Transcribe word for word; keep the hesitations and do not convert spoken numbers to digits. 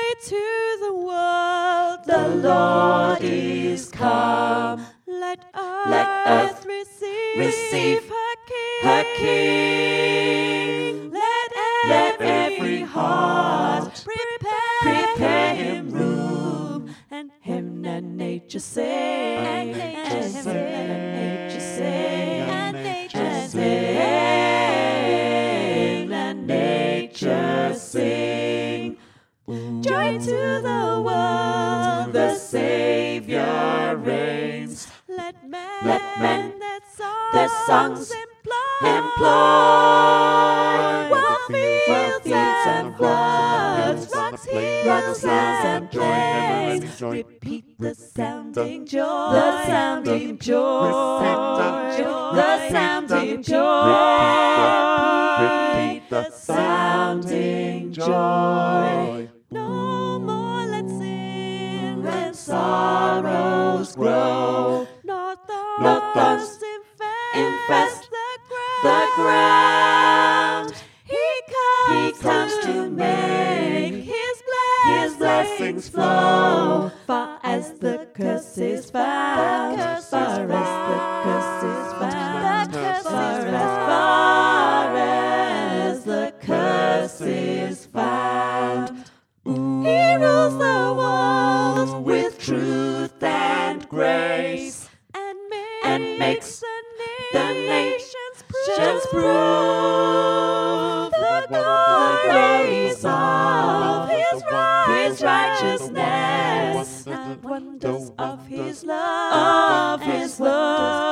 to the world, the Lord is come. Let earth, Let earth receive, receive her King. her King. Let, Let every every heart prepare, prepare him room. and Hymn and nature sing, and nature and sing, and nature sing, and nature and sing. sing, and nature sing. Joy to the world, The Savior reigns. Let men, Let men their songs, their songs employ, employ. while While fields fields and and floods, floods, rocks, hills, rocks, hills, and and plains, plains, joy. repeat the sounding joy, the sounding joy, the sounding joy, repeat the sounding joy. No more let's sing When sorrows grow, nor nor thorns thorns infest, infest the ground. the ground. He comes, He comes to make His His blessings flow, far as the curse is found, far as the curse is found, the curse far is as far as the curse is found. He rules the world With truth and grace, and makes, and makes the the nations nations prove prove the the glories glories of His His righteousness, and wonders of His love, of His love.